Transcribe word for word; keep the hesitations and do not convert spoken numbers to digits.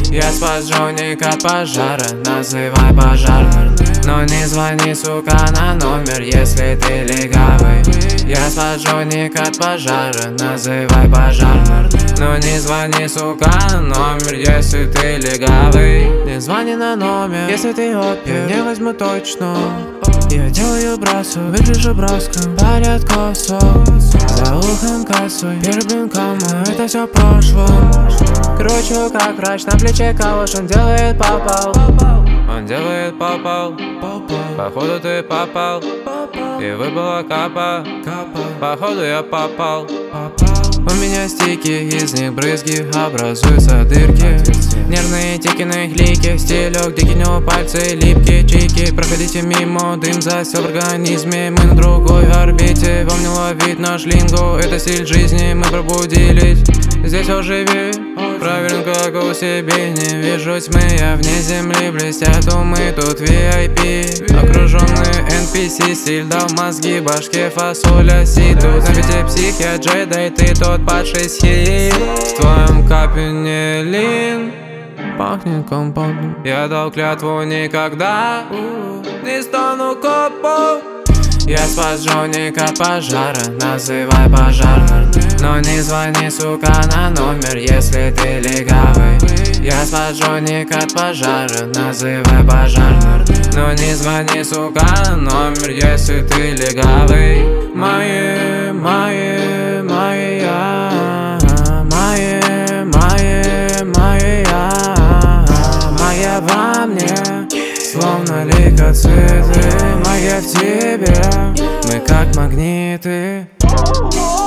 Я спасу Ник от пожара, называй пожар. Но не звони, сука, на номер, если ты легавый. Я спасу Ник от пожара, называй пожар. Но не звони, сука, на номер, если ты легавый. Не звони на номер, если ты опер, не возьму точно. Я делаю бросу, выгляжу броском, парят косо. За ухом косой, первым кому это все в прошлом. Кручу как врач, на плече калаш, он делает попал. Он делает попал, походу ты попал. И выпала капа, походу я попал. У меня стики, из них брызги, образуются дырки. Нервные тики на их лике, стелек, дикий, у него пальцы липкие, чики. Проходите мимо, дым засел в организме, мы на другой орбите. Вам не ловить наш лингу, это стиль жизни, мы пробудились. Здесь оживи, проверен как у себе. Не вижу тьмы, я вне земли, блестят умы, тут ви ай пи. Окруженные эн пи си, стиль дал мозги, башке фасоль оси. Тут на пяти псих, я Джейда, и ты тот падший схит. В твоем капюне лин пахнет компотом. Я дал клятву никогда не стану копом. Я спасу Ник от пожара, называй пожар. Но не звони, сука, на номер, если ты легавый. Я спасу Ник от пожара, называй пожар. Но не звони, сука, на номер, если ты легавый. Мои, мои, моя, мои, мои, моя, моя во мне, словно лейкоциты. Моя в тебе, мы как магниты.